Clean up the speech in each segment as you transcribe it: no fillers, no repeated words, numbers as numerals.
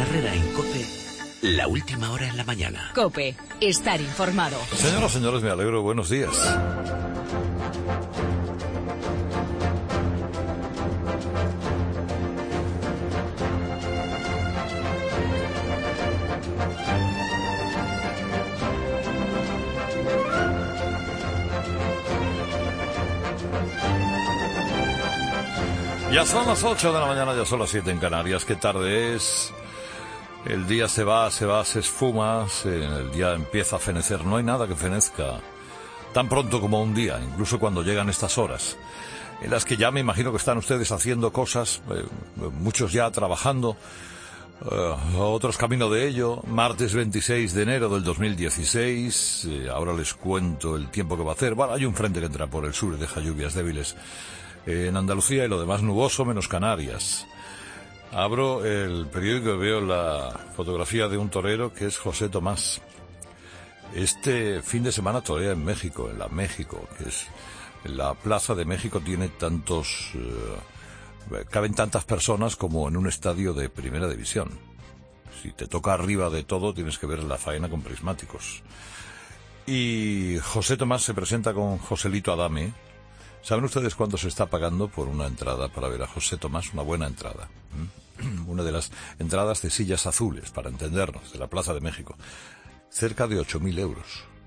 Herrera en COPE, la última hora en la mañana. COPE, estar informado. Señoras, señores, me alegro. Buenos días. Ya son las 8 de la mañana, ya son las 7 en Canarias. Qué tarde es. El día se va, se esfuma, el día empieza a fenecer. No hay nada que fenezca tan pronto como un día, incluso cuando llegan estas horas, en las que ya me imagino que están ustedes haciendo cosas, muchos ya trabajando, otros camino de ello. Martes 26 de enero del 2016, ahora les cuento el tiempo que va a hacer. Bueno, hay un frente que entra por el sur y deja lluvias débiles en Andalucía y lo demás nuboso menos Canarias. Abro el periódico y veo la fotografía de un torero que es José Tomás. Este fin de semana torea en México, en la México, que es la Plaza de México, tiene caben tantas personas como en un estadio de primera división. Si te toca arriba de todo tienes que ver la faena con prismáticos. Y José Tomás se presenta con Joselito Adame. ¿Saben ustedes cuánto se está pagando por una entrada para ver a José Tomás? Una buena entrada. Una de las entradas de sillas azules, para entendernos, de la Plaza de México. Cerca de 8.000 euros.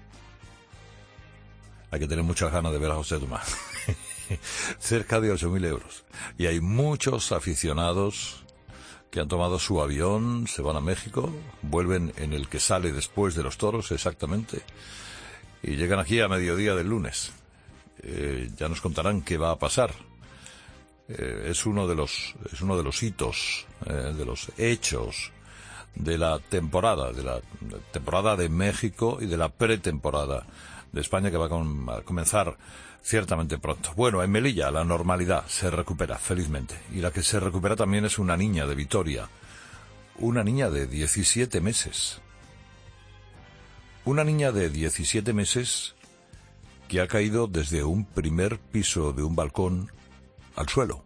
Hay que tener muchas ganas de ver a José Tomás. Cerca de 8.000 euros. Y hay muchos aficionados que han tomado su avión, se van a México, vuelven en el que sale después de los toros, exactamente, y llegan aquí a mediodía del lunes. Ya nos contarán qué va a pasar. Es uno de los hitos, de los hechos de la temporada de México y de la pretemporada de España, que va a comenzar ciertamente pronto. Bueno, en Melilla la normalidad se recupera felizmente, y la que se recupera también es una niña de Vitoria, una niña de 17 meses. Una niña de 17 meses que ha caído desde un primer piso de un balcón al suelo.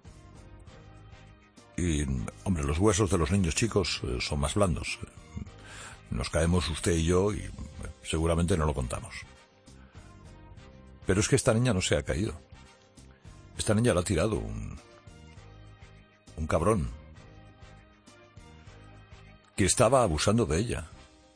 Y, hombre, los huesos de los niños chicos son más blandos. Nos caemos usted y yo y seguramente no lo contamos. Pero es que esta niña no se ha caído. Esta niña la ha tirado un cabrón que estaba abusando de ella.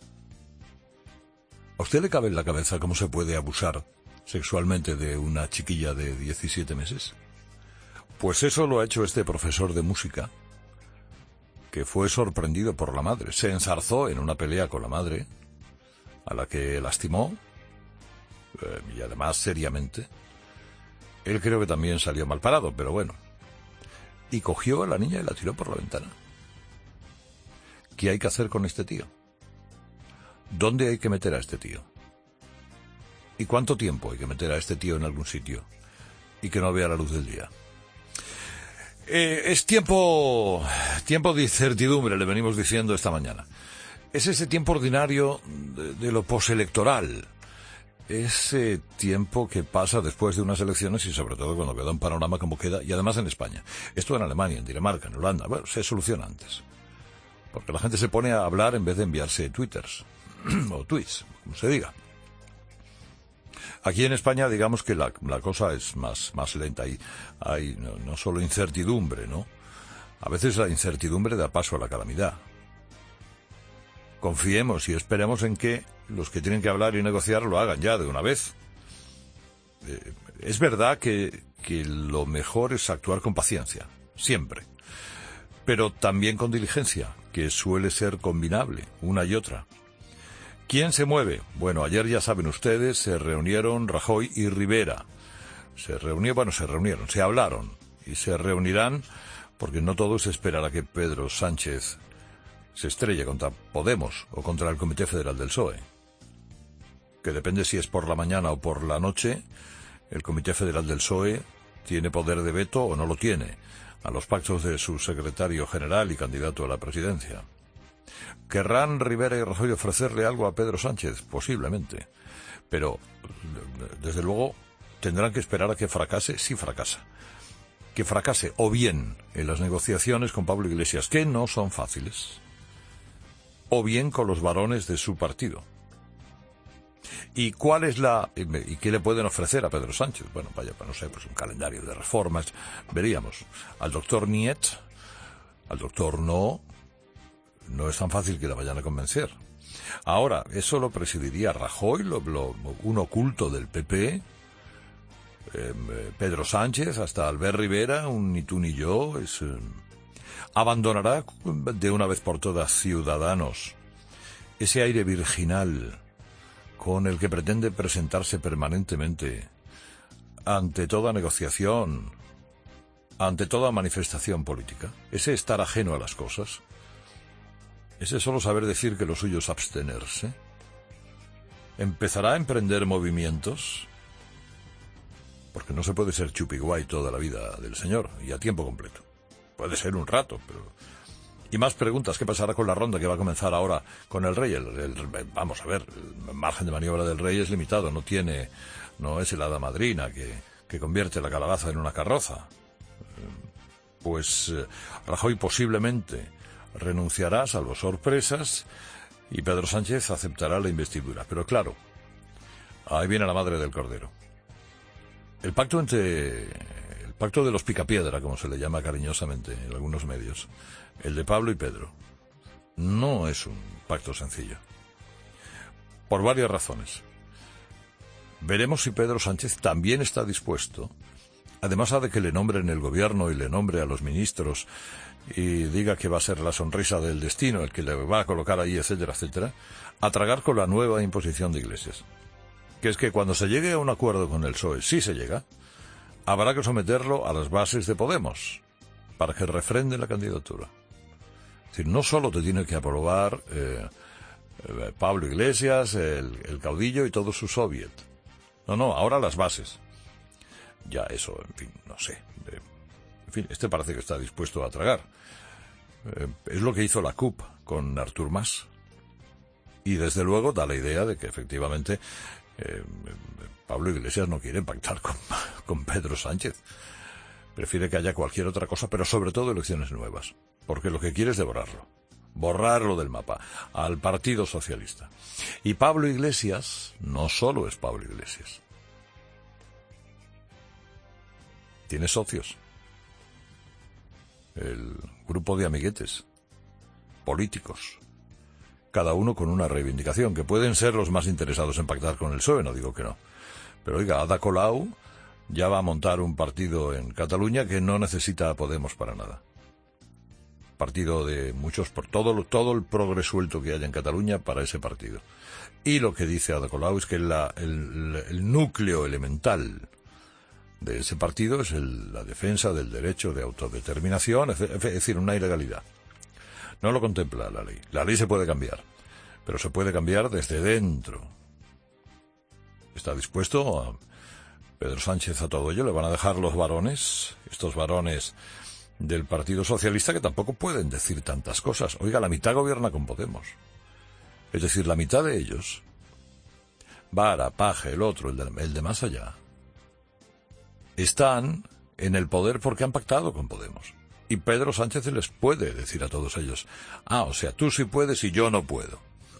¿A usted le cabe en la cabeza cómo se puede abusar sexualmente de una chiquilla de 17 meses? Pues eso lo ha hecho este profesor de música, que fue sorprendido por la madre. Se enzarzó en una pelea con la madre, a la que lastimó, y además seriamente. Él creo que también salió mal parado, pero bueno. Y cogió a la niña y la tiró por la ventana. ¿Qué hay que hacer con este tío? ¿Dónde hay que meter a este tío? ¿Y cuánto tiempo hay que meter a este tío en algún sitio y que no vea la luz del día? Es tiempo de incertidumbre, le venimos diciendo esta mañana. Es ese tiempo ordinario de lo postelectoral. Ese tiempo que pasa después de unas elecciones y sobre todo cuando queda un panorama como queda, y además en España. Esto en Alemania, en Dinamarca, en Holanda, bueno, se soluciona antes. Porque la gente se pone a hablar en vez de enviarse twitters o tweets, como se diga. Aquí en España, digamos que la cosa es más lenta. Hay no solo incertidumbre, ¿no? A veces la incertidumbre da paso a la calamidad. Confiemos y esperemos en que los que tienen que hablar y negociar lo hagan ya de una vez. Es verdad que lo mejor es actuar con paciencia, siempre. Pero también con diligencia, que suele ser combinable, una y otra. ¿Quién se mueve? Bueno, ayer ya saben ustedes, se reunieron Rajoy y Rivera. Se hablaron y se reunirán, porque no todo es esperar a que Pedro Sánchez se estrelle contra Podemos o contra el Comité Federal del PSOE. Que depende si es por la mañana o por la noche, el Comité Federal del PSOE tiene poder de veto o no lo tiene a los pactos de su secretario general y candidato a la presidencia. ¿Querrán Rivera y Rajoy ofrecerle algo a Pedro Sánchez? Posiblemente. Pero, desde luego, tendrán que esperar a que fracase, si fracasa. Que fracase, o bien en las negociaciones con Pablo Iglesias, que no son fáciles. o bien con los varones de su partido. ¿Y cuál es y qué le pueden ofrecer a Pedro Sánchez? Bueno, vaya, pues no sé, pues un calendario de reformas, veríamos. Al doctor Niet, al doctor No es tan fácil que la vayan a convencer. Ahora, eso lo presidiría Rajoy, un oculto del PP, Pedro Sánchez, hasta Albert Rivera, un ni tú ni yo, abandonará de una vez por todas Ciudadanos ese aire virginal con el que pretende presentarse permanentemente ante toda negociación, ante toda manifestación política, ese estar ajeno a las cosas, ese solo saber decir que lo suyo es abstenerse, empezará a emprender movimientos, porque no se puede ser chupiguay toda la vida del señor y a tiempo completo. Puede ser un rato, pero... Y más preguntas, ¿qué pasará con la ronda que va a comenzar ahora con el rey? Vamos a ver, el margen de maniobra del rey es limitado, no es el hada madrina que convierte la calabaza en una carroza. Pues Rajoy posiblemente renunciará, salvo sorpresas, y Pedro Sánchez aceptará la investidura. Pero claro, ahí viene la madre del cordero. El pacto de los picapiedra, como se le llama cariñosamente en algunos medios, el de Pablo y Pedro, no es un pacto sencillo. Por varias razones. Veremos si Pedro Sánchez también está dispuesto, además de que le nombren el gobierno y le nombre a los ministros y diga que va a ser la sonrisa del destino el que le va a colocar ahí, etcétera, etcétera, a tragar con la nueva imposición de Iglesias. Que es que cuando se llegue a un acuerdo con el PSOE, si se llega, habrá que someterlo a las bases de Podemos para que refrende la candidatura. Es decir, no solo te tiene que aprobar Pablo Iglesias, el caudillo y todo su soviet. No, ahora las bases. Ya eso, en fin, no sé. En fin, este parece que está dispuesto a tragar. Es lo que hizo la CUP con Artur Mas. Y desde luego da la idea de que efectivamente Pablo Iglesias no quiere pactar con Pedro Sánchez. Prefiere que haya cualquier otra cosa, pero sobre todo elecciones nuevas. Porque lo que quiere es borrarlo del mapa, al Partido Socialista. Y Pablo Iglesias no solo es Pablo Iglesias. Tiene socios. El grupo de amiguetes, políticos, cada uno con una reivindicación, que pueden ser los más interesados en pactar con el PSOE, no digo que no. Pero oiga, Ada Colau ya va a montar un partido en Cataluña que no necesita a Podemos para nada. Partido de muchos, por todo el progre suelto que haya en Cataluña para ese partido. Y lo que dice Ada Colau es que el núcleo elemental de ese partido es la defensa del derecho de autodeterminación, es decir, una ilegalidad. No lo contempla la ley. La ley se puede cambiar, pero se puede cambiar desde dentro. Está dispuesto a Pedro Sánchez a todo ello. Le van a dejar los varones, estos varones del Partido Socialista, que tampoco pueden decir tantas cosas. Oiga, la mitad gobierna con Podemos. Es decir, la mitad de ellos, Vara, Paje, el otro, el de más allá, están en el poder porque han pactado con Podemos. Y Pedro Sánchez les puede decir a todos ellos, o sea, tú sí puedes y yo no puedo.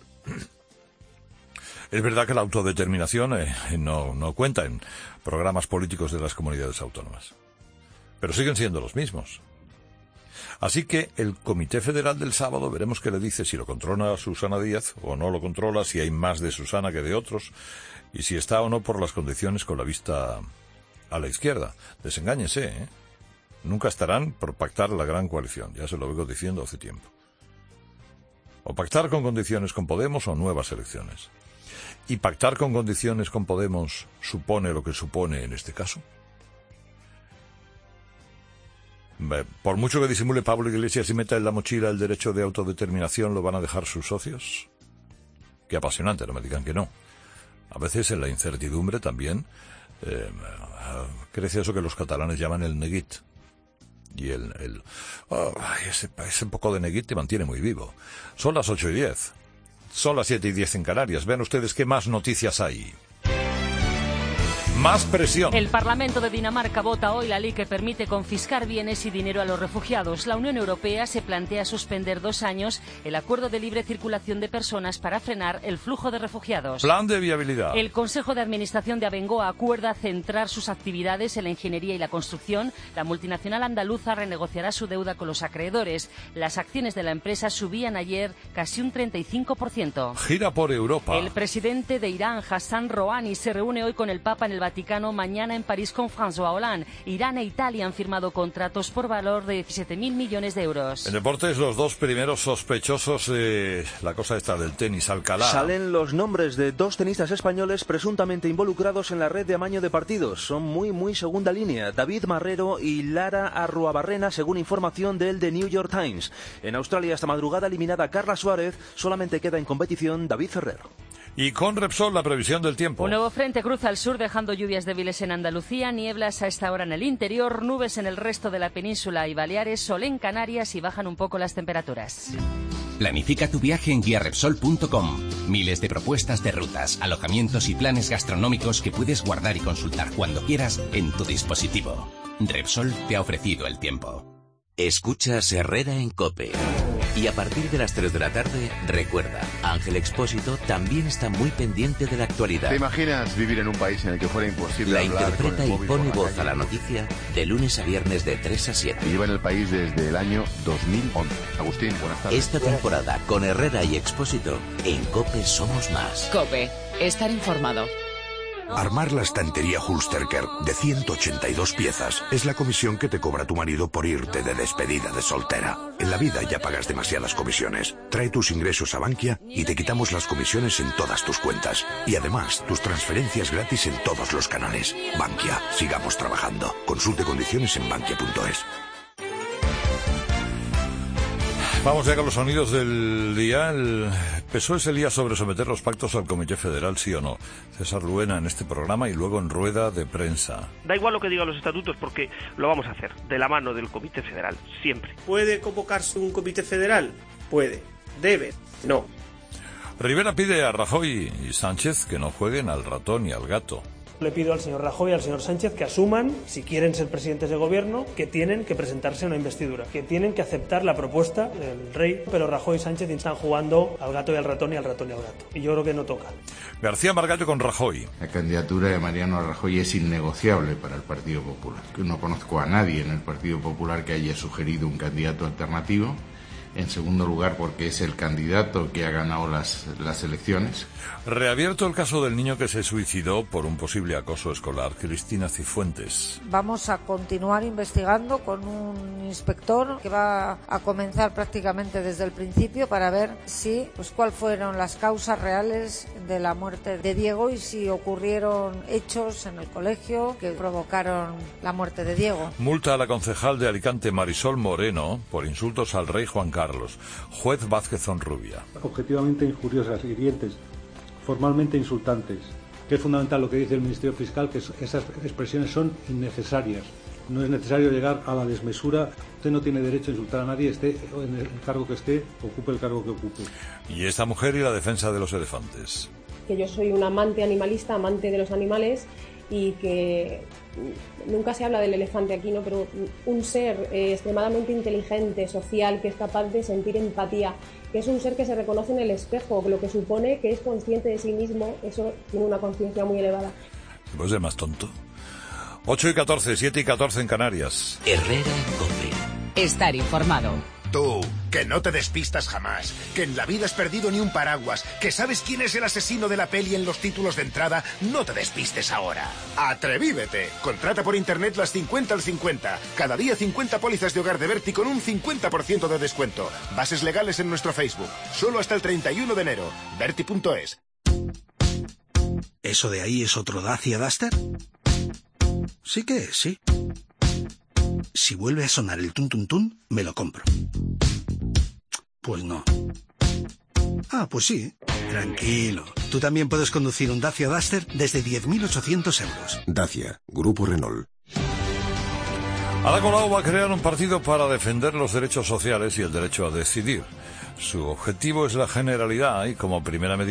Es verdad que la autodeterminación no cuenta en programas políticos de las comunidades autónomas, pero siguen siendo los mismos. Así que el Comité Federal del sábado veremos qué le dice, si lo controla Susana Díaz o no lo controla, si hay más de Susana que de otros, y si está o no por las condiciones con la vista a la izquierda. Desengáñense, ¿eh? Nunca estarán por pactar la gran coalición, ya se lo vengo diciendo hace tiempo. O pactar con condiciones con Podemos o nuevas elecciones. ¿Y pactar con condiciones con Podemos supone lo que supone en este caso? Por mucho que disimule Pablo Iglesias y meta en la mochila el derecho de autodeterminación, ¿lo van a dejar sus socios? Qué apasionante, no me digan que no. A veces en la incertidumbre también crece eso que los catalanes llaman el neguit. Y ese poco de neguit te mantiene muy vivo. Son las 8:10. Son las 7:10 en Canarias. Vean ustedes qué más noticias hay. Más presión. El Parlamento de Dinamarca vota hoy la ley que permite confiscar bienes y dinero a los refugiados. La Unión Europea se plantea suspender 2 años el acuerdo de libre circulación de personas para frenar el flujo de refugiados. Plan de viabilidad. El Consejo de Administración de Abengoa acuerda centrar sus actividades en la ingeniería y la construcción. La multinacional andaluza renegociará su deuda con los acreedores. Las acciones de la empresa subían ayer casi un 35%. Gira por Europa. El presidente de Irán, Hassan Rouhani, se reúne hoy con el Papa en el Vaticano, mañana en París con François Hollande. Irán e Italia han firmado contratos por valor de 17.000 millones de euros. En deportes, los 2 primeros sospechosos de la cosa esta del tenis, Alcalá. Salen los nombres de 2 tenistas españoles presuntamente involucrados en la red de amaño de partidos. Son muy segunda línea. David Marrero y Lara Arruabarrena, según información del The New York Times. En Australia, esta madrugada eliminada Carla Suárez, solamente queda en competición David Ferrer. Y con Repsol, la previsión del tiempo. Un nuevo frente cruza al sur, dejando lluvias débiles en Andalucía, nieblas a esta hora en el interior, nubes en el resto de la península y Baleares, sol en Canarias y bajan un poco las temperaturas. Planifica tu viaje en guiarepsol.com. Miles de propuestas de rutas, alojamientos y planes gastronómicos que puedes guardar y consultar cuando quieras en tu dispositivo. Repsol te ha ofrecido el tiempo. Escuchas Herrera en COPE. Y a partir de las 3 de la tarde, recuerda, Ángel Expósito también está muy pendiente de la actualidad. ¿Te imaginas vivir en un país en el que fuera imposible la hablar interpreta con el y móvil pone por la voz calle? a la noticia de lunes a viernes de 3 a 7. Lleva en el país desde el año 2011. Agustín, buenas tardes. Esta temporada, con Herrera y Expósito, en COPE somos más. COPE, estar informado. Armar la estantería Hulsterker de 182 piezas es la comisión que te cobra tu marido por irte de despedida de soltera. En la vida ya pagas demasiadas comisiones. Trae tus ingresos a Bankia y te quitamos las comisiones en todas tus cuentas. Y además, tus transferencias gratis en todos los canales. Bankia, sigamos trabajando. Consulte condiciones en bankia.es. Vamos ya con los sonidos del día. El PSOE se lía sobre someter los pactos al Comité Federal, sí o no. César Luena en este programa y luego en rueda de prensa. Da igual lo que digan los estatutos porque lo vamos a hacer de la mano del Comité Federal, siempre. ¿Puede convocarse un Comité Federal? Puede. ¿Debe? No. Rivera pide a Rajoy y Sánchez que no jueguen al ratón y al gato. Le pido al señor Rajoy y al señor Sánchez que asuman, si quieren ser presidentes de gobierno, que tienen que presentarse a una investidura, que tienen que aceptar la propuesta del rey, pero Rajoy y Sánchez están jugando al gato y al ratón y al ratón y al gato. Y yo creo que no toca. García Margallo con Rajoy. La candidatura de Mariano Rajoy es innegociable para el Partido Popular. No conozco a nadie en el Partido Popular que haya sugerido un candidato alternativo. En segundo lugar, porque es el candidato que ha ganado las elecciones. Reabierto el caso del niño que se suicidó por un posible acoso escolar. Cristina Cifuentes. Vamos a continuar investigando con un inspector que va a comenzar prácticamente desde el principio para ver cuáles fueron las causas reales de la muerte de Diego y si ocurrieron hechos en el colegio que provocaron la muerte de Diego. Multa a la concejal de Alicante Marisol Moreno por insultos al rey Juan Carlos. Juez Vázquez Onrubia. Objetivamente injuriosas, hirientes, formalmente insultantes. Que es fundamental lo que dice el Ministerio Fiscal, que esas expresiones son innecesarias. No es necesario llegar a la desmesura. Usted no tiene derecho a insultar a nadie, esté en el cargo que esté, ocupe el cargo que ocupe. Y esta mujer y la defensa de los elefantes. Que yo soy un amante animalista, amante de los animales, y que nunca se habla del elefante aquí, ¿no? Pero un ser extremadamente inteligente, social, que es capaz de sentir empatía, que es un ser que se reconoce en el espejo, lo que supone que es consciente de sí mismo, eso tiene una conciencia muy elevada. ¿Pues de más tonto? 8:14, 7:14 en Canarias. Herrera en COPE. Estar informado. Tú, que no te despistas jamás, que en la vida has perdido ni un paraguas, que sabes quién es el asesino de la peli en los títulos de entrada, no te despistes ahora. ¡Atrevívete! Contrata por internet las 50 al 50. Cada día 50 pólizas de hogar de Berti con un 50% de descuento. Bases legales en nuestro Facebook. Solo hasta el 31 de enero. Berti.es. ¿Eso de ahí es otro Dacia Duster? Sí que es, sí. Si vuelve a sonar el tun-tun-tun, me lo compro. Pues no. Ah, pues sí. Tranquilo. Tú también puedes conducir un Dacia Duster desde 10.800 euros. Dacia, Grupo Renault. Ada Colau va a crear un partido para defender los derechos sociales y el derecho a decidir. Su objetivo es la generalidad y, como primera medida,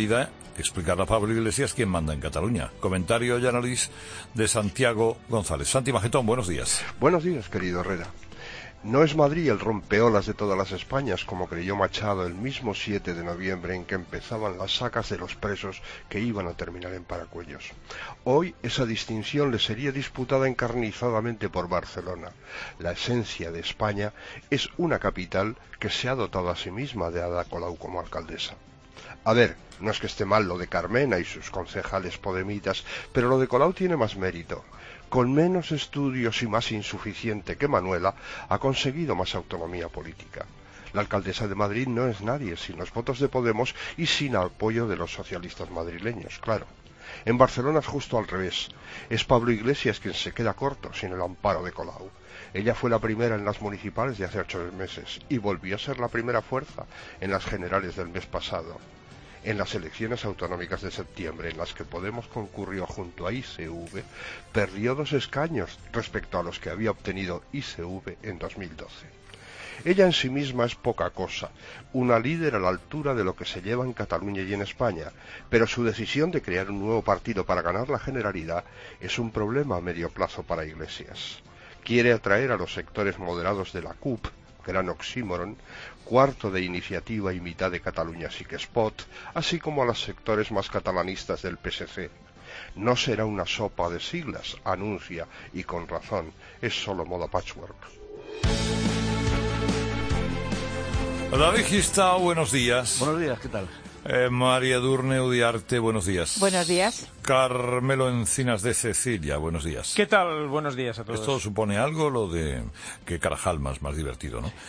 que explicarle a Pablo Iglesias quién manda en Cataluña. Comentario y análisis de Santiago González. Santi Magetón, buenos días. Buenos días, querido Herrera. No es Madrid el rompeolas de todas las Españas, como creyó Machado el mismo 7 de noviembre en que empezaban las sacas de los presos que iban a terminar en Paracuellos. Hoy esa distinción le sería disputada encarnizadamente por Barcelona. La esencia de España es una capital que se ha dotado a sí misma de Ada Colau como alcaldesa. A ver, no es que esté mal lo de Carmena y sus concejales podemitas, pero lo de Colau tiene más mérito. Con menos estudios y más insuficiente que Manuela, ha conseguido más autonomía política. La alcaldesa de Madrid no es nadie sin los votos de Podemos y sin apoyo de los socialistas madrileños, claro. En Barcelona es justo al revés. Es Pablo Iglesias quien se queda corto sin el amparo de Colau. Ella fue la primera en las municipales de hace 8 meses y volvió a ser la primera fuerza en las generales del mes pasado. En las elecciones autonómicas de septiembre, en las que Podemos concurrió junto a ICV, perdió 2 escaños respecto a los que había obtenido ICV en 2012. Ella en sí misma es poca cosa, una líder a la altura de lo que se lleva en Cataluña y en España, pero su decisión de crear un nuevo partido para ganar la Generalidad es un problema a medio plazo para Iglesias. Quiere atraer a los sectores moderados de la CUP, gran oxímoron, cuarto de Iniciativa y mitad de Cataluña sí que es pot, así como a los sectores más catalanistas del PSC. No será una sopa de siglas, anuncia, y con razón, es solo moda patchwork. David Gistao, buenos días. Buenos días, ¿qué tal? María Durne Udiarte, buenos días. Buenos días. Carmelo Encinas de Cecilia, buenos días. ¿Qué tal? Buenos días a todos. Esto supone algo, lo de que Carajal más divertido, ¿no?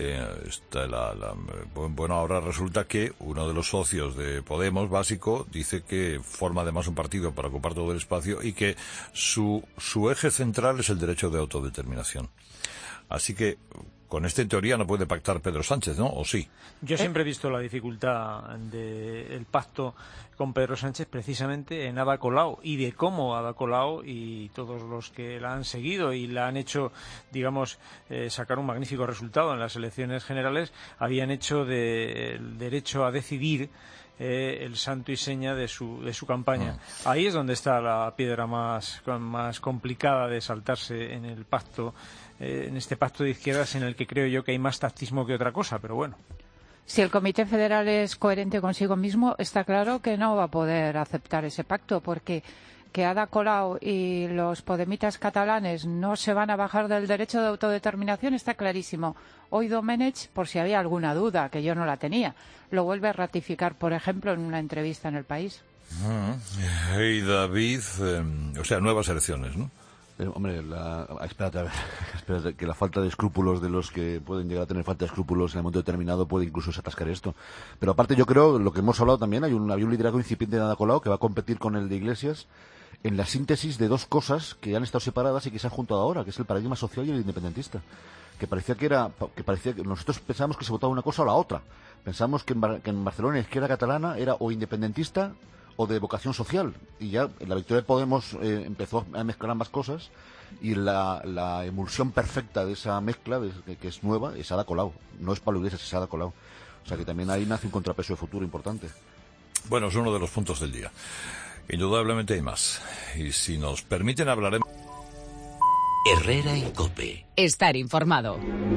Bueno, ahora resulta que uno de los socios de Podemos, Básico, dice que forma además un partido para ocupar todo el espacio y que su eje central es el derecho de autodeterminación. Así que con este, en teoría, no puede pactar Pedro Sánchez, ¿no? ¿O sí? Yo siempre he visto la dificultad del pacto con Pedro Sánchez precisamente en Ada Colau y de cómo Ada Colau y todos los que la han seguido y la han hecho, digamos, sacar un magnífico resultado en las elecciones generales, habían hecho del derecho a decidir el santo y seña de su campaña. Ahí es donde está la piedra más complicada de saltarse en el pacto, en este pacto de izquierdas en el que creo yo que hay más tactismo que otra cosa, pero bueno. Si el Comité Federal es coherente consigo mismo, está claro que no va a poder aceptar ese pacto, porque que Ada Colau y los podemitas catalanes no se van a bajar del derecho de autodeterminación está clarísimo. Hoy Domenech, por si había alguna duda, que yo no la tenía, lo vuelve a ratificar, por ejemplo, en una entrevista en El País. Y David, o sea, nuevas elecciones, ¿no? Hombre, espérate, que la falta de escrúpulos de los que pueden llegar a tener falta de escrúpulos en el momento determinado puede incluso atascar esto. Pero aparte yo creo, lo que hemos hablado también, había un liderazgo incipiente de Ada Colau que va a competir con el de Iglesias en la síntesis de 2 cosas que han estado separadas y que se han juntado ahora, que es el paradigma social y el independentista. Que parecía que nosotros pensábamos que se votaba una cosa o la otra. Pensábamos que en Barcelona la izquierda catalana era o independentista o de vocación social, y ya la victoria de Podemos empezó a mezclar ambas cosas, y la emulsión perfecta de esa mezcla, que es nueva, es Ada Colau. No es Pablo Iglesias, es Ada Colau. O sea que también ahí nace un contrapeso de futuro importante. Bueno, es uno de los puntos del día. Indudablemente hay más. Y si nos permiten, hablaremos. Herrera en COPE. Estar informado.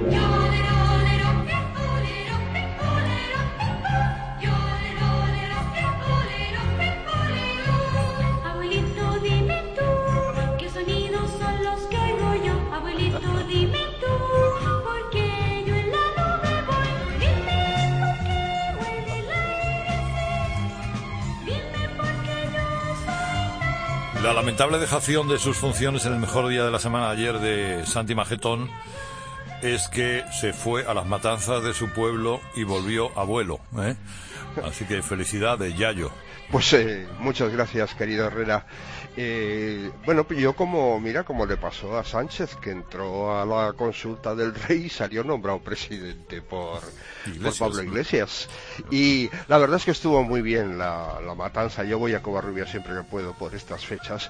La lamentable dejación de sus funciones en el mejor día de la semana ayer de Santi Magetón es que se fue a las matanzas de su pueblo y volvió abuelo, ¿eh? Así que felicidades, Yayo. Pues muchas gracias, querido Herrera. Bueno, yo como le pasó a Sánchez, que entró a la consulta del rey y salió nombrado presidente por Pablo Iglesias. Y la verdad es que estuvo muy bien la matanza. Yo voy a Covarrubias siempre que puedo por estas fechas.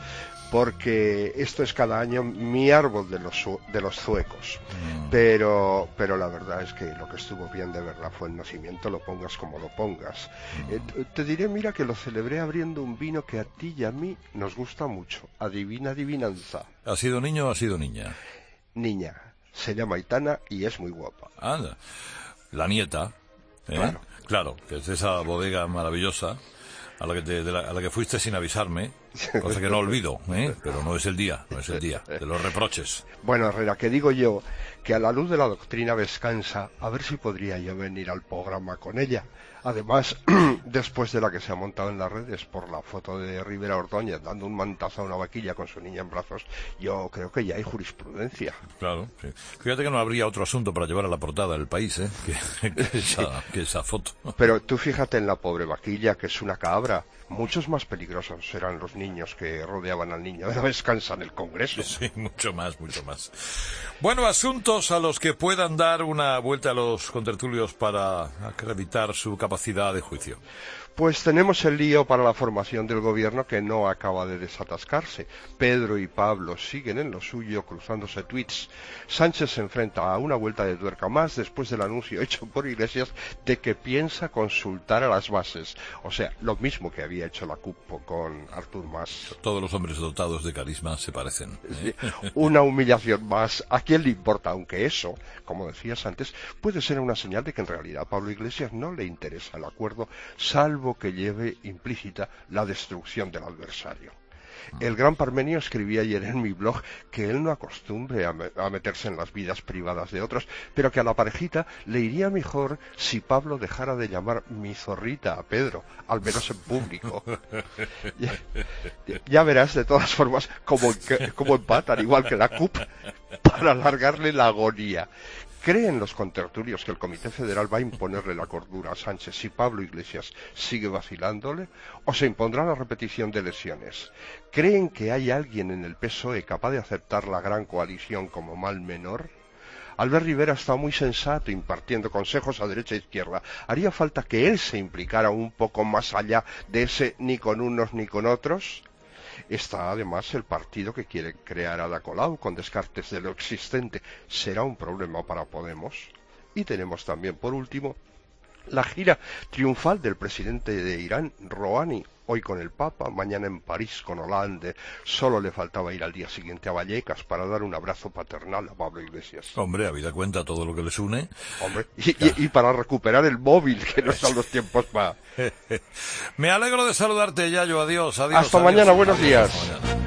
porque esto es cada año mi árbol de los zuecos. Pero la verdad es que lo que estuvo bien de verla fue el nacimiento, lo pongas como lo pongas. Te diré, mira, que lo celebré abriendo un vino que a ti y a mí nos gusta mucho. Adivina, adivinanza. ¿Ha sido niño o ha sido niña? Niña. Se llama Aitana y es muy guapa. Anda. La nieta. Claro, que es esa bodega maravillosa a la que fuiste sin avisarme, cosa que no olvido, pero no es el día de los reproches. Bueno, Herrera, que digo yo que a la luz de la doctrina Vescansa, a ver si podría yo venir al programa con ella. Además, después de la que se ha montado en las redes por la foto de Rivera Ordóñez dando un mantazo a una vaquilla con su niña en brazos, yo creo que ya hay jurisprudencia. Claro, sí. Fíjate que no habría otro asunto para llevar a la portada del País, que esa foto. Pero tú fíjate en la pobre vaquilla, que es una cabra. Muchos más peligrosos eran los niños que rodeaban al niño de la Vescansa en el Congreso. Sí, mucho más. Bueno, asuntos a los que puedan dar una vuelta a los contertulios para acreditar su capacidad de juicio. Pues tenemos el lío para la formación del gobierno que no acaba de desatascarse. Pedro y Pablo siguen en lo suyo cruzándose tweets. Sánchez se enfrenta a una vuelta de tuerca más después del anuncio hecho por Iglesias de que piensa consultar a las bases. O sea, lo mismo que había hecho la CUP con Artur Mas. Todos los hombres dotados de carisma se parecen. Sí, una humillación más. ¿A quién le importa? Aunque eso, como decías antes, puede ser una señal de que en realidad a Pablo Iglesias no le interesa el acuerdo, salvo que lleve implícita la destrucción del adversario. El gran Parmenio escribía ayer en mi blog que él no acostumbre a meterse en las vidas privadas de otros, pero que a la parejita le iría mejor si Pablo dejara de llamar mi zorrita a Pedro, al menos en público. Ya verás, de todas formas, como empatan, igual que la CUP, para alargarle la agonía. ¿Creen los contertulios que el Comité Federal va a imponerle la cordura a Sánchez si Pablo Iglesias sigue vacilándole? ¿O se impondrá la repetición de lesiones? ¿Creen que hay alguien en el PSOE capaz de aceptar la gran coalición como mal menor? Albert Rivera está muy sensato impartiendo consejos a derecha e izquierda. Haría falta que él se implicara un poco más allá de ese ni con unos ni con otros. Está además el partido que quiere crear Ada Colau con descartes de lo existente. ¿Será un problema para Podemos? Y tenemos también, por último, la gira triunfal del presidente de Irán, Rouhani, hoy con el Papa, mañana en París con Hollande. Solo le faltaba ir al día siguiente a Vallecas para dar un abrazo paternal a Pablo Iglesias. Hombre, habida cuenta todo lo que les une. Hombre, y para recuperar el móvil, que no están los tiempos para... Me alegro de saludarte, Yayo. Adiós. Hasta mañana, buenos días. Hasta mañana.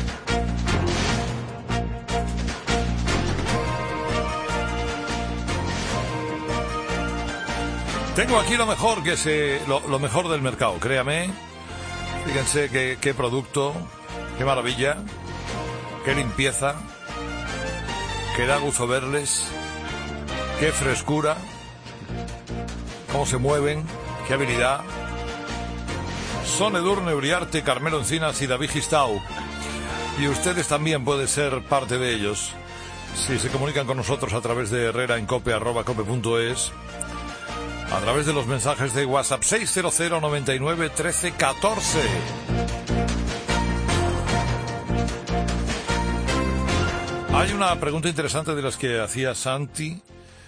Tengo aquí lo mejor lo mejor del mercado, créame. Fíjense qué producto, qué maravilla, qué limpieza, qué da gusto verles, qué frescura, cómo se mueven, qué habilidad. Son Edurne Uriarte, Carmelo Encinas y David Gistau. Y ustedes también pueden ser parte de ellos si se comunican con nosotros a través de herreraencope@cope.es. A través de los mensajes de WhatsApp 600 99 13 14. Hay una pregunta interesante de las que hacía Santi.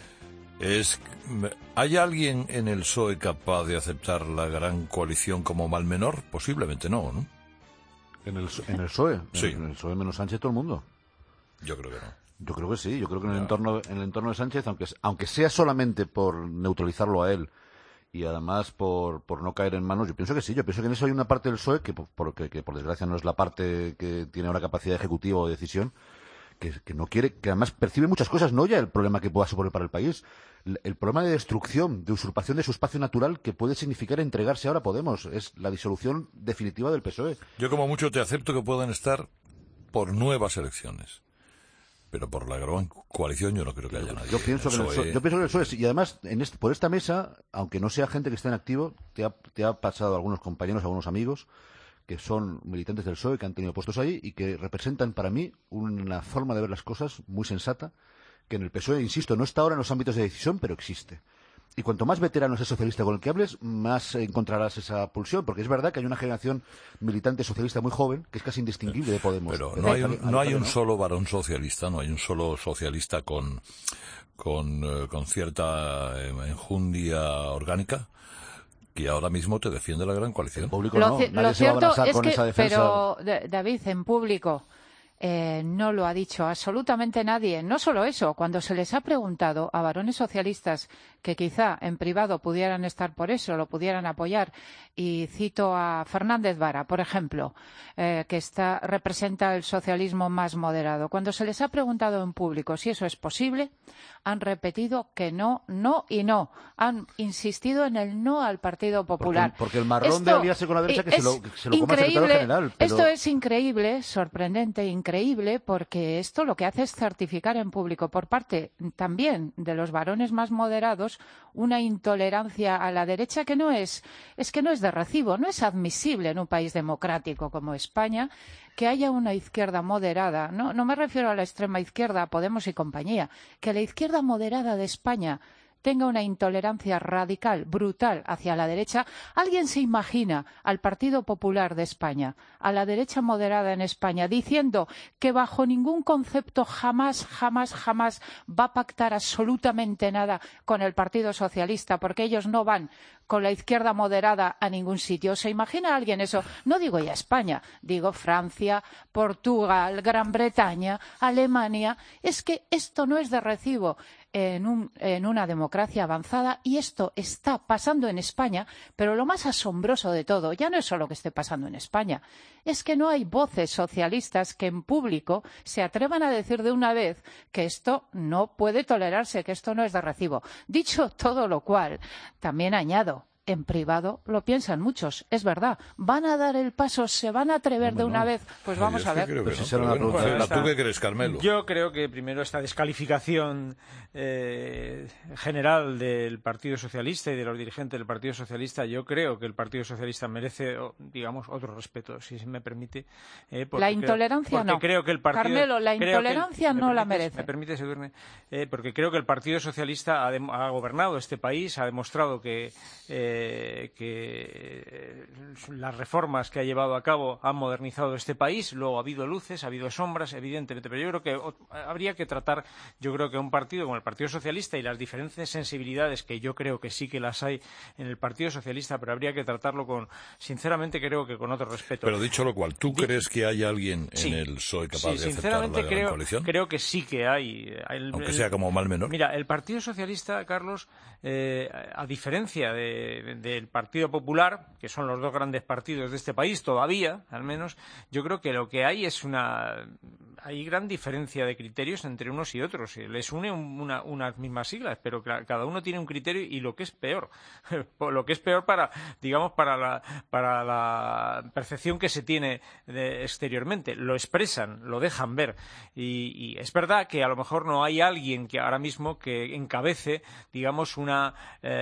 ¿Hay alguien en el PSOE capaz de aceptar la gran coalición como mal menor? Posiblemente no, ¿no? ¿En el PSOE? Sí. En el PSOE menos Sánchez todo el mundo. Yo creo que no. Yo creo que sí, yo creo que en el entorno de Sánchez, aunque sea solamente por neutralizarlo a él y además por no caer en manos, yo pienso que sí, yo pienso que en eso hay una parte del PSOE que por desgracia no es la parte que tiene ahora capacidad ejecutiva o de decisión, que no quiere, que además percibe muchas cosas, no ya el problema que pueda suponer para el país, el problema de destrucción, de usurpación de su espacio natural que puede significar entregarse ahora a Podemos, es la disolución definitiva del PSOE. Yo como mucho te acepto que puedan estar por nuevas elecciones. Pero por la gran coalición yo no creo que haya nadie. Yo pienso que el PSOE, y además por esta mesa, aunque no sea gente que esté en activo, te ha pasado algunos compañeros, algunos amigos que son militantes del PSOE, que han tenido puestos ahí y que representan para mí una forma de ver las cosas muy sensata, que en el PSOE, insisto, no está ahora en los ámbitos de decisión, pero existe. Y cuanto más veterano es el socialista con el que hables, más encontrarás esa pulsión, porque es verdad que hay una generación militante socialista muy joven que es casi indistinguible de Podemos. Pero no hay un solo varón socialista, no hay un solo socialista con cierta enjundia orgánica que ahora mismo te defiende la gran coalición. El público no, nadie se va a abrazar con esa defensa. Pero, David, en público... no lo ha dicho absolutamente nadie. No solo eso, cuando se les ha preguntado a varones socialistas que quizá en privado pudieran estar por eso, lo pudieran apoyar, y cito a Fernández Vara, por ejemplo, que representa el socialismo más moderado. Cuando se les ha preguntado en público si eso es posible, han repetido que no, no y no. Han insistido en el no al Partido Popular. Porque el marrón de aliarse con la derecha que se lo coma el secretario general. Pero... Esto es increíble, sorprendente, increíble, porque esto lo que hace es certificar en público por parte también de los varones más moderados una intolerancia a la derecha que no es de recibo, no es admisible en un país democrático como España que haya una izquierda moderada. No me refiero a la extrema izquierda, a Podemos y compañía, que la izquierda moderada de España tenga una intolerancia radical, brutal hacia la derecha. ¿Alguien se imagina al Partido Popular de España, a la derecha moderada en España, diciendo que bajo ningún concepto jamás va a pactar absolutamente nada con el Partido Socialista, porque ellos no van con la izquierda moderada a ningún sitio? ¿Se imagina alguien eso? No digo ya España, digo Francia, Portugal, Gran Bretaña, Alemania. Es que esto no es de recibo en una democracia avanzada, y esto está pasando en España. Pero lo más asombroso de todo ya no es solo que esté pasando en España, es que no hay voces socialistas que en público se atrevan a decir de una vez que esto no puede tolerarse, que esto no es de recibo. Dicho todo lo cual, también añado, en privado lo piensan muchos, es verdad. ¿Van a dar el paso? ¿Se van a atrever de una vez? Pues vamos a ver. ¿Tú qué crees, Carmelo? Yo creo que primero esta descalificación general del Partido Socialista y de los dirigentes del Partido Socialista, yo creo que el Partido Socialista merece, digamos, otro respeto, si se me permite. La intolerancia no. Creo que el partido, Carmelo, la intolerancia no la merece. ¿Me permite seguirme? Porque creo que el Partido Socialista ha gobernado este país, ha demostrado que las reformas que ha llevado a cabo han modernizado este país. Luego ha habido luces, ha habido sombras, evidentemente, pero yo creo que habría que tratar, yo creo que un partido como el Partido Socialista, y las diferentes sensibilidades que yo creo que sí que las hay en el Partido Socialista, pero habría que tratarlo sinceramente creo que con otro respeto. Pero dicho lo cual, ¿tú crees que hay alguien en el PSOE capaz de aceptar la gran coalición? Creo que sí que hay. Aunque sea como mal menor. Mira, el Partido Socialista, Carlos, a diferencia del Partido Popular, que son los dos grandes partidos de este país todavía, al menos, yo creo que lo que hay es hay gran diferencia de criterios entre unos y otros. Les une unas mismas siglas, pero cada uno tiene un criterio, y lo que es peor, para la percepción que se tiene exteriormente, lo expresan, lo dejan ver, y es verdad que a lo mejor no hay alguien que ahora mismo que encabece, digamos, una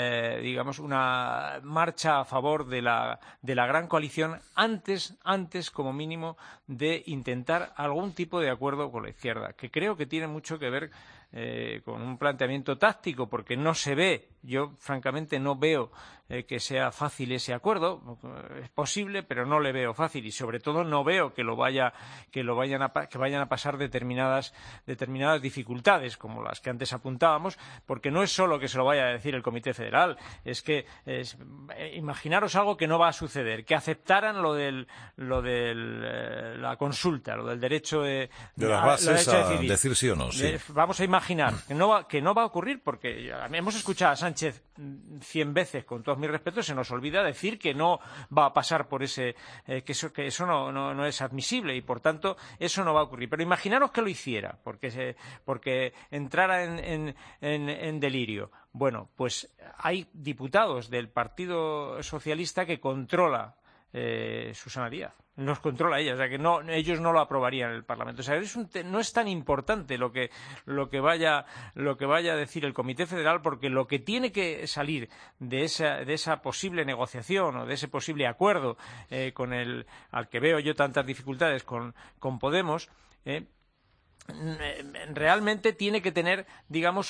marcha a favor de la gran coalición antes como mínimo de intentar algún tipo de acuerdo con la izquierda, que creo que tiene mucho que ver con un planteamiento táctico, porque no se ve, yo francamente no veo que sea fácil ese acuerdo. Es posible, pero no le veo fácil, y sobre todo no veo que vayan a pasar determinadas dificultades como las que antes apuntábamos, porque no es solo que se lo vaya a decir el Comité Federal, es que imaginaros algo que no va a suceder, que aceptaran lo de la consulta, lo del derecho de las bases a decir sí o no. Sí. Vamos a imaginar que no va a ocurrir, porque hemos escuchado a Sánchez 100 veces, con todos mis respetos, se nos olvida decir que no va a pasar por que eso no es admisible, y por tanto eso no va a ocurrir. Pero imaginaros que lo hiciera, porque entrara en delirio. Bueno, pues hay diputados del Partido Socialista que controla su sanidad, nos controla ella, o sea que ellos no lo aprobarían en el Parlamento. O sea, no es tan importante lo que vaya a decir el Comité Federal, porque lo que tiene que salir de esa posible negociación o de ese posible acuerdo al que veo yo tantas dificultades con Podemos, realmente tiene que tener, digamos,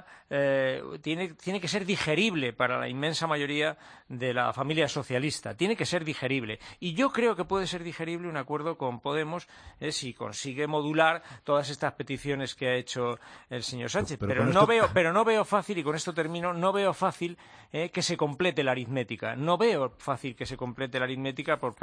tiene que ser digerible para la inmensa mayoría de la familia socialista. Tiene que ser digerible. Y yo creo que puede ser digerible un acuerdo con Podemos si consigue modular todas estas peticiones que ha hecho el señor Sánchez. Pero no veo fácil, y con esto termino, no veo fácil que se complete la aritmética. No veo fácil que se complete la aritmética por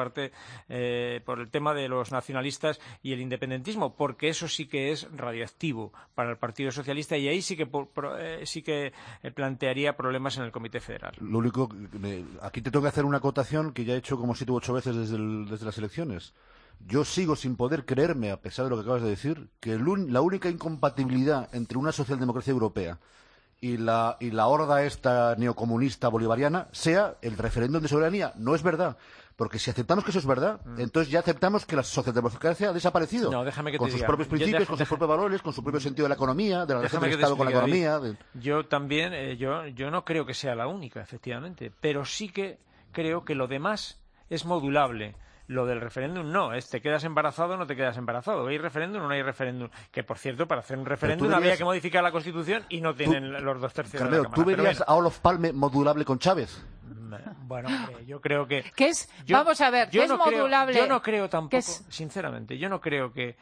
el tema de los nacionalistas y el independentismo, porque eso sí que es radioactivo para el Partido Socialista, y ahí sí que plantearía problemas en el Comité Federal. Lo único, aquí te tengo que hacer una acotación que ya he hecho como 7 u 8 veces desde las elecciones. Yo sigo sin poder creerme, a pesar de lo que acabas de decir, que la única incompatibilidad entre una socialdemocracia europea y la horda esta neocomunista bolivariana sea el referéndum de soberanía. No es verdad. Porque si aceptamos que eso es verdad, entonces ya aceptamos que la socialdemocracia ha desaparecido. No, déjame que con te sus diga. propios principios, con sus propios valores, con su propio sentido de la economía, de la relación del Estado con la economía. Yo también, yo no creo que sea la única, efectivamente, pero sí que creo que lo demás es modulable. Lo del referéndum no, te quedas embarazado o no te quedas embarazado. ¿Hay referéndum o no hay referéndum? Que, por cierto, para hacer un referéndum había que modificar la Constitución y no tienen los 2/3 de la Cámara. ¿Tú verías a Olof Palme modulable con Chávez? Bueno, yo creo que... Vamos a ver, ¿qué es modulable? Yo no creo tampoco, sinceramente, yo no creo que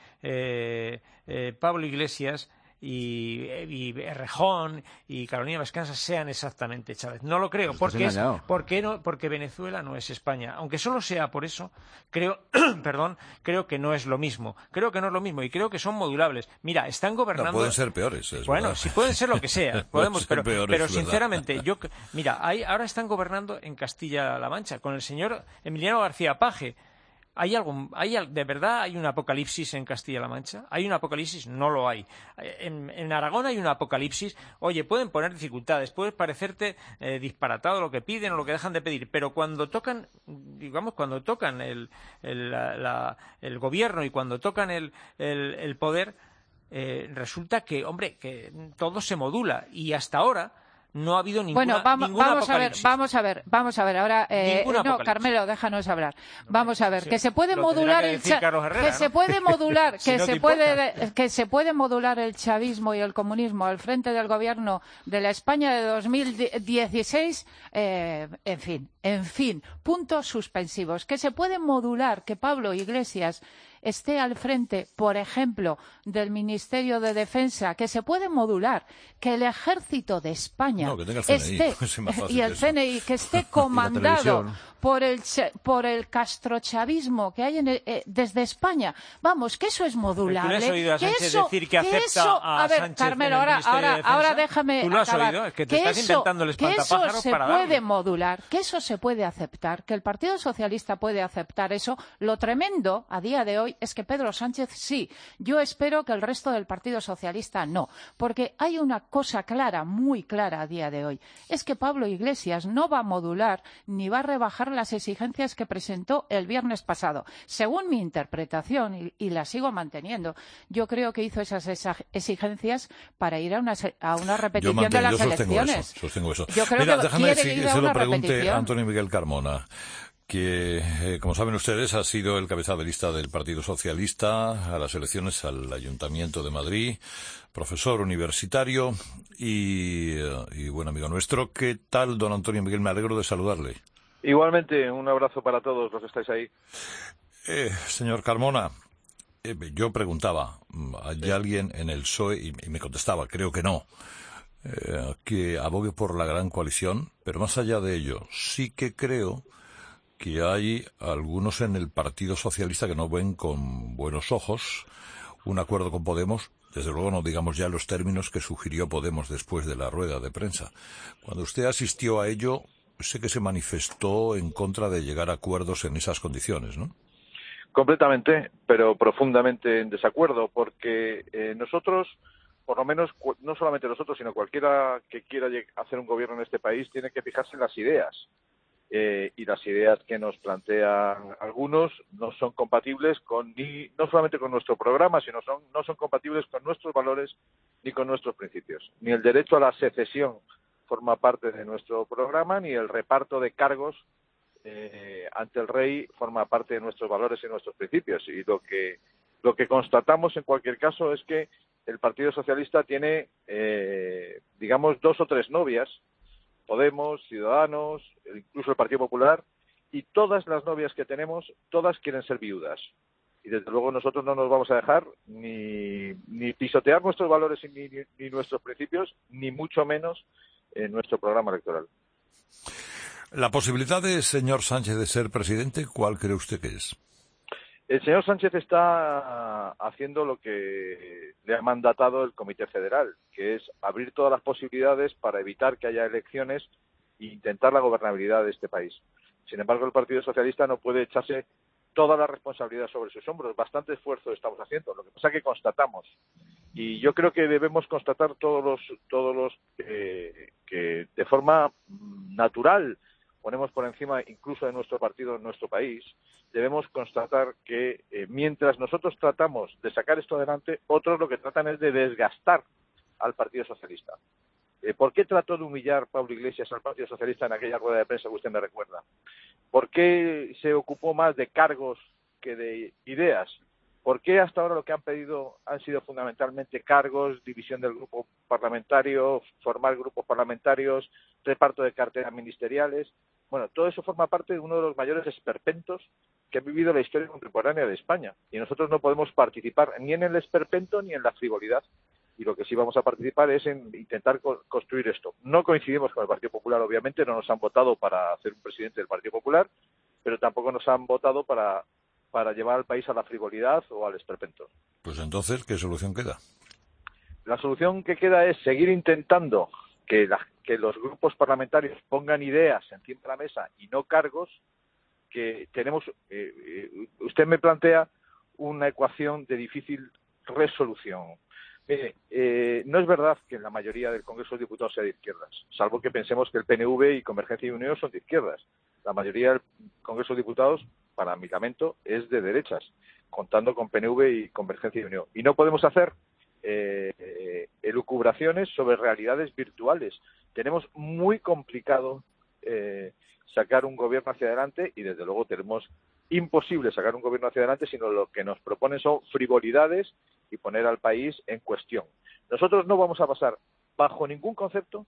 Pablo Iglesias y Errejón y Carolina Vescanza sean exactamente Chávez. No lo creo, porque Venezuela no es España. Aunque solo sea por eso, creo que no es lo mismo. Creo que no es lo mismo y creo que son modulables. Mira, están gobernando... No, pueden ser peores, bueno, sí pueden ser lo que sea. Pero sinceramente, ahora están gobernando en Castilla-La Mancha con el señor Emiliano García Paje. ¿De verdad hay un apocalipsis en Castilla-La Mancha? ¿Hay un apocalipsis? No lo hay. En Aragón hay un apocalipsis. Oye, pueden poner dificultades, puede parecerte disparatado lo que piden o lo que dejan de pedir, pero cuando tocan el gobierno y cuando tocan el poder, resulta que todo se modula, y hasta ahora no ha habido ningún apocalipsis. Vamos a ver. Ahora, no, Carmelo, déjanos hablar. Vamos a ver, que se puede modular que se puede modular el chavismo y el comunismo al frente del gobierno de la España de 2016, en fin, puntos suspensivos. Que se puede modular que Pablo Iglesias esté al frente, por ejemplo, del Ministerio de Defensa, que se puede modular, que el Ejército de España esté y el CNI que esté comandado por el castrochavismo que hay desde España. Vamos, que eso es modulable. ¿Tú le has oído a Sánchez decir que acepta a Sánchez Carmelo, en el Ministerio de Defensa? ahora déjame ¿Tú lo has acabar. oído? Es que te estás inventando el espantapájaros para que eso se puede modular, que eso se puede aceptar, que el Partido Socialista puede aceptar eso. Lo tremendo a día de hoy es que Pedro Sánchez sí. Yo espero que el resto del Partido Socialista no. Porque hay una cosa clara, muy clara a día de hoy. Es que Pablo Iglesias no va a modular ni va a rebajar las exigencias que presentó el viernes pasado. Según mi interpretación, y la sigo manteniendo, yo creo que hizo esas exigencias para ir a una repetición de las elecciones. Sostengo eso. Yo creo que déjame quiere ir a se una lo pregunte repetición. a Antonio Miguel Carmona, que, como saben ustedes, ha sido el cabeza de lista del Partido Socialista a las elecciones al Ayuntamiento de Madrid, profesor universitario y buen amigo nuestro. ¿Qué tal, don Antonio Miguel? Me alegro de saludarle. Igualmente, un abrazo para todos los que estáis ahí. Señor Carmona, yo preguntaba, ¿hay alguien en el PSOE? Y me contestaba, creo que no, que abogue por la gran coalición, pero más allá de ello, sí que creo que hay algunos en el Partido Socialista que no ven con buenos ojos un acuerdo con Podemos. Desde luego no digamos ya los términos que sugirió Podemos después de la rueda de prensa. Cuando usted asistió a ello, sé que se manifestó en contra de llegar a acuerdos en esas condiciones, ¿no? Completamente, pero profundamente en desacuerdo, porque nosotros, por lo menos, no solamente nosotros, sino cualquiera que quiera hacer un gobierno en este país, tiene que fijarse en las ideas. Y las ideas que nos plantean algunos no son compatibles no solamente con nuestro programa, sino no son compatibles con nuestros valores ni con nuestros principios. Ni el derecho a la secesión forma parte de nuestro programa, ni el reparto de cargos ante el rey forma parte de nuestros valores y nuestros principios. Y lo que Lo que constatamos en cualquier caso es que el Partido Socialista tiene, digamos, 2 o 3 novias, Podemos, Ciudadanos, incluso el Partido Popular, y todas las novias que tenemos, todas quieren ser viudas. Y desde luego nosotros no nos vamos a dejar ni pisotear nuestros valores ni nuestros principios, ni mucho menos nuestro programa electoral. La posibilidad de señor Sánchez de ser presidente, ¿cuál cree usted que es? El señor Sánchez está haciendo lo que le ha mandatado el Comité Federal, que es abrir todas las posibilidades para evitar que haya elecciones e intentar la gobernabilidad de este país. Sin embargo, el Partido Socialista no puede echarse toda la responsabilidad sobre sus hombros. Bastante esfuerzo estamos haciendo. Lo que pasa es que constatamos, y yo creo que debemos constatar todos los que de forma natural ponemos por encima incluso de nuestro partido en nuestro país, debemos constatar que mientras nosotros tratamos de sacar esto adelante, otros lo que tratan es de desgastar al Partido Socialista. ¿Por qué trató de humillar Pablo Iglesias al Partido Socialista en aquella rueda de prensa que usted me recuerda? ¿Por qué se ocupó más de cargos que de ideas? ¿Por qué hasta ahora lo que han pedido han sido fundamentalmente cargos, división del grupo parlamentario, formar grupos parlamentarios, reparto de carteras ministeriales? Bueno, todo eso forma parte de uno de los mayores esperpentos que ha vivido la historia contemporánea de España. Y nosotros no podemos participar ni en el esperpento ni en la frivolidad. Y lo que sí vamos a participar es en intentar construir esto. No coincidimos con el Partido Popular, obviamente, no nos han votado para hacer un presidente del Partido Popular, pero tampoco nos han votado para llevar al país a la frivolidad o al esperpento. Pues entonces, ¿qué solución queda? La solución que queda es seguir intentando que los grupos parlamentarios pongan ideas encima de la mesa y no cargos, que tenemos... usted me plantea una ecuación de difícil resolución. No es verdad que la mayoría del Congreso de Diputados sea de izquierdas, salvo que pensemos que el PNV y Convergencia y Unión son de izquierdas. La mayoría del Congreso de Diputados, para mi lamento, es de derechas, contando con PNV y Convergencia y Unión. Y no podemos hacer elucubraciones sobre realidades virtuales. Tenemos muy complicado sacar un gobierno hacia adelante y, desde luego, tenemos imposible sacar un gobierno hacia adelante, sino lo que nos proponen son frivolidades y poner al país en cuestión. Nosotros no vamos a pasar bajo ningún concepto,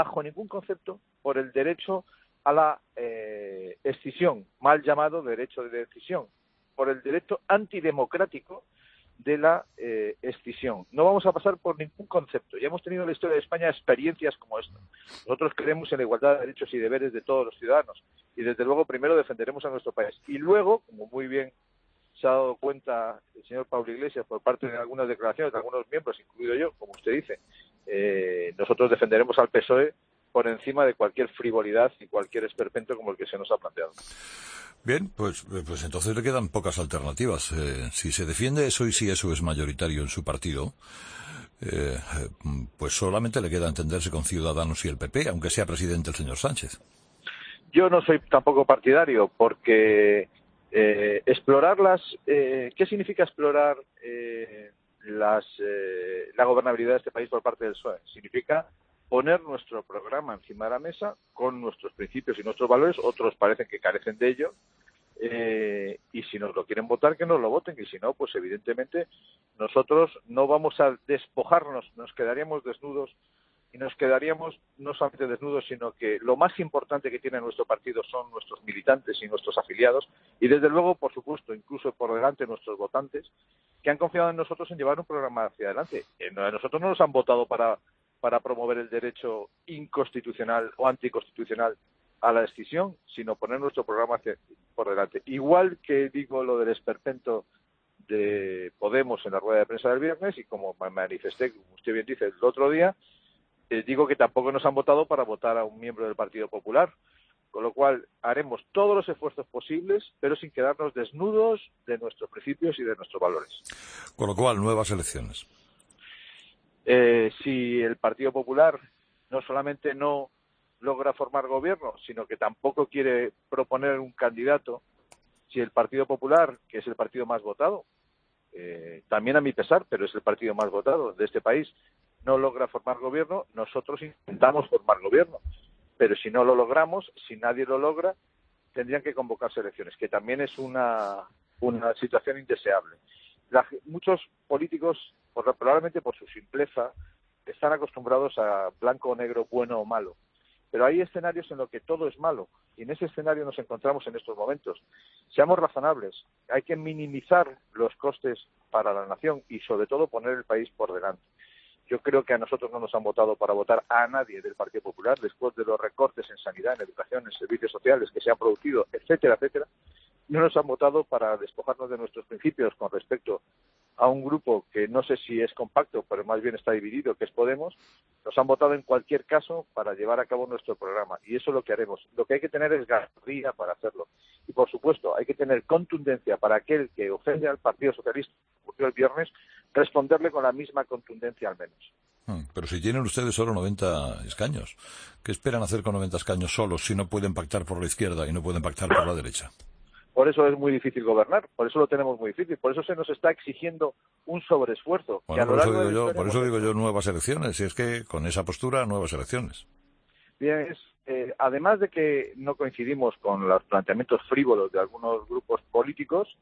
por el derecho a la escisión, mal llamado derecho de decisión, por el derecho antidemocrático de la escisión. No vamos a pasar por ningún concepto. Ya hemos tenido en la historia de España experiencias como esta. Nosotros creemos en la igualdad de derechos y deberes de todos los ciudadanos y, desde luego, primero defenderemos a nuestro país. Y luego, como muy bien se ha dado cuenta el señor Pablo Iglesias por parte de algunas declaraciones de algunos miembros, incluido yo, como usted dice, nosotros defenderemos al PSOE por encima de cualquier frivolidad y cualquier esperpento como el que se nos ha planteado. Bien, pues entonces le quedan pocas alternativas. Si se defiende eso y si eso es mayoritario en su partido, pues solamente le queda entenderse con Ciudadanos y el PP, aunque sea presidente el señor Sánchez. Yo no soy tampoco partidario, porque ¿qué significa explorar la gobernabilidad de este país por parte del PSOE? Significa poner nuestro programa encima de la mesa con nuestros principios y nuestros valores. Otros parecen que carecen de ello, y si nos lo quieren votar, que nos lo voten, y si no, pues evidentemente nosotros no vamos a despojarnos, nos quedaríamos desnudos, y nos quedaríamos no solamente desnudos, sino que lo más importante que tiene nuestro partido son nuestros militantes y nuestros afiliados, y desde luego, por supuesto, incluso por delante nuestros votantes, que han confiado en nosotros en llevar un programa hacia adelante. A nosotros no nos han votado para promover el derecho inconstitucional o anticonstitucional a la escisión, sino poner nuestro programa por delante. Igual que digo lo del esperpento de Podemos en la rueda de prensa del viernes, y como me manifesté, como usted bien dice, el otro día, digo que tampoco nos han votado para votar a un miembro del Partido Popular, con lo cual haremos todos los esfuerzos posibles, pero sin quedarnos desnudos de nuestros principios y de nuestros valores. Con lo cual, nuevas elecciones. Si el Partido Popular no solamente no logra formar gobierno, sino que tampoco quiere proponer un candidato, si el Partido Popular, que es el partido más votado, también a mi pesar, pero es el partido más votado de este país, no logra formar gobierno, nosotros intentamos formar gobierno. Pero si no lo logramos, si nadie lo logra, tendrían que convocarse elecciones, que también es una situación indeseable. muchos políticos, probablemente por su simpleza, están acostumbrados a blanco o negro, bueno o malo. Pero hay escenarios en los que todo es malo, y en ese escenario nos encontramos en estos momentos. Seamos razonables, hay que minimizar los costes para la nación y sobre todo poner el país por delante. Yo creo que a nosotros no nos han votado para votar a nadie del Partido Popular, después de los recortes en sanidad, en educación, en servicios sociales que se han producido, etcétera, etcétera. No nos han votado para despojarnos de nuestros principios con respecto a un grupo que no sé si es compacto, pero más bien está dividido, que es Podemos. Nos han votado en cualquier caso para llevar a cabo nuestro programa, y eso es lo que haremos. Lo que hay que tener es garantía para hacerlo. Y, por supuesto, hay que tener contundencia para aquel que ofende al Partido Socialista, como ocurrió el viernes, responderle con la misma contundencia al menos. Pero si tienen ustedes solo 90 escaños, ¿qué esperan hacer con 90 escaños solos si no pueden pactar por la izquierda y no pueden pactar por la derecha? Por eso es muy difícil gobernar, por eso lo tenemos muy difícil, por eso se nos está exigiendo un sobreesfuerzo. Bueno, por eso digo yo nuevas elecciones, y es que con esa postura, nuevas elecciones. Bien, además de que no coincidimos con los planteamientos frívolos de algunos grupos políticos,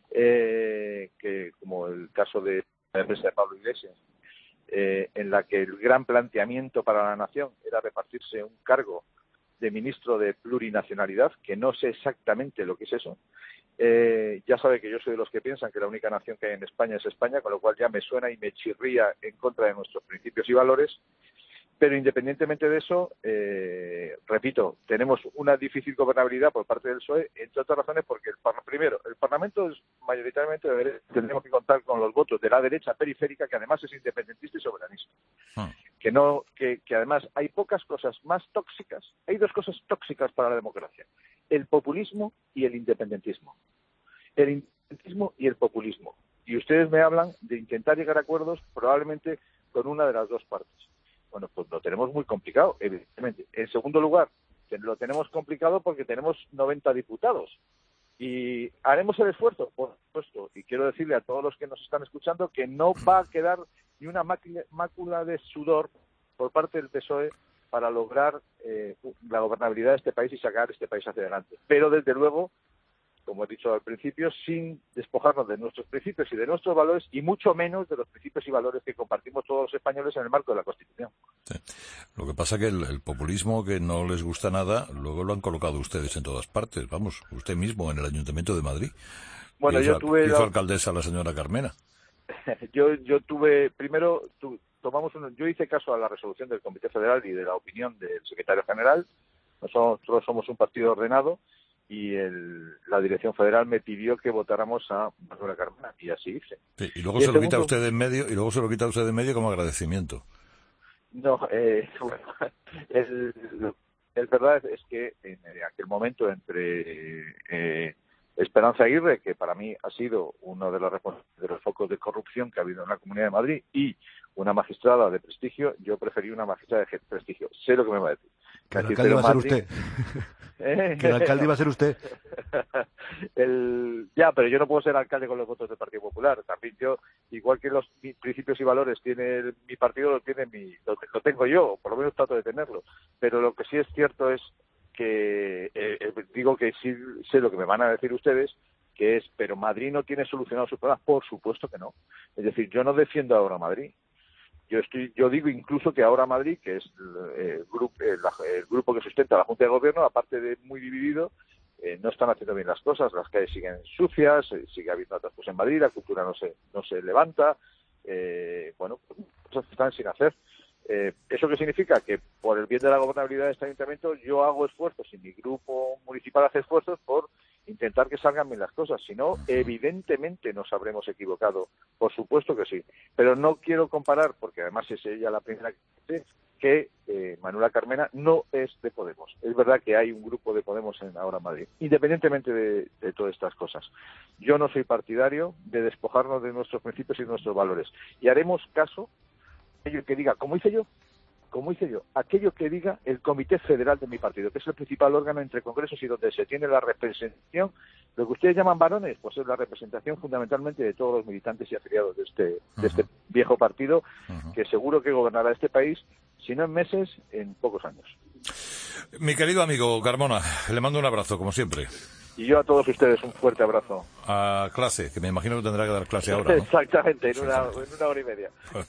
que como el caso de la empresa de Pablo Iglesias, en la que el gran planteamiento para la nación era repartirse un cargo de ministro de plurinacionalidad, que no sé exactamente lo que es eso. Ya sabe que yo soy de los que piensan que la única nación que hay en España es España, con lo cual ya me suena y me chirría en contra de nuestros principios y valores. Pero independientemente de eso, repito, tenemos una difícil gobernabilidad por parte del PSOE, entre otras razones porque, primero, el Parlamento es mayoritariamente de derecha. Tendremos que contar con los votos de la derecha periférica, que además es independentista y soberanista. Que además hay pocas cosas más tóxicas. Hay dos cosas tóxicas para la democracia: el populismo y el independentismo. El independentismo y el populismo. Y ustedes me hablan de intentar llegar a acuerdos probablemente con una de las dos partes. Bueno, pues lo tenemos muy complicado, evidentemente. En segundo lugar, lo tenemos complicado porque tenemos 90 diputados. Y haremos el esfuerzo, por supuesto. Y quiero decirle a todos los que nos están escuchando que no va a quedar ni una mácula de sudor por parte del PSOE para lograr la gobernabilidad de este país y sacar este país hacia adelante. Pero, desde luego, como he dicho al principio, sin despojarnos de nuestros principios y de nuestros valores, y mucho menos de los principios y valores que compartimos todos los españoles en el marco de la Constitución. Sí. Lo que pasa es que el populismo, que no les gusta nada, luego lo han colocado ustedes en todas partes. Vamos, usted mismo en el Ayuntamiento de Madrid. Bueno, hizo alcaldesa la señora Carmena. Yo tuve, primero, yo hice caso a la resolución del Comité Federal y de la opinión del secretario general. Nosotros somos un partido ordenado, y la Dirección Federal me pidió que votáramos a Manuela Carmena, y así hice. Sí, y luego se lo quita usted en medio, como agradecimiento. No, el verdad es que en aquel momento, entre Esperanza Aguirre, que para mí ha sido uno de los focos de corrupción que ha habido en la Comunidad de Madrid, y una magistrada de prestigio, yo preferí una magistrada de prestigio. Sé lo que me va a decir. Que el alcalde va a ser usted. Que el alcalde iba a ser usted. Ya, pero yo no puedo ser alcalde con los votos del Partido Popular. También yo, igual que los principios y valores tiene mi partido, lo tengo yo, por lo menos trato de tenerlo. Pero lo que sí es cierto es que digo que sí sé lo que me van a decir ustedes, que es, pero Madrid no tiene solucionado sus problemas. Por supuesto que no. Es decir, yo no defiendo ahora Madrid. Yo digo incluso que ahora Madrid, que es el grupo que sustenta la Junta de Gobierno, aparte de muy dividido, no están haciendo bien las cosas. Las calles siguen sucias, sigue habiendo atascos en Madrid, la cultura no se levanta, cosas que están sin hacer. ¿Eso qué significa? Que por el bien de la gobernabilidad de este ayuntamiento yo hago esfuerzos, y mi grupo municipal hace esfuerzos por intentar que salgan bien las cosas. Si no, evidentemente nos habremos equivocado. Por supuesto que sí. Pero no quiero comparar, porque además es ella la primera que Manuela Carmena no es de Podemos. Es verdad que hay un grupo de Podemos en ahora Madrid. Independientemente de todas estas cosas, yo no soy partidario de despojarnos de nuestros principios y de nuestros valores. Y haremos caso a aquello que diga, como hice yo, aquello que diga el Comité Federal de mi partido, que es el principal órgano entre congresos y donde se tiene la representación, lo que ustedes llaman varones, pues es la representación fundamentalmente de todos los militantes y afiliados de este viejo partido, que seguro que gobernará este país, si no en meses, en pocos años. Mi querido amigo Carmona, le mando un abrazo, como siempre. Y yo a todos ustedes un fuerte abrazo. A clase, que me imagino que tendrá que dar clase ahora, ¿no? Exactamente, en una hora y media.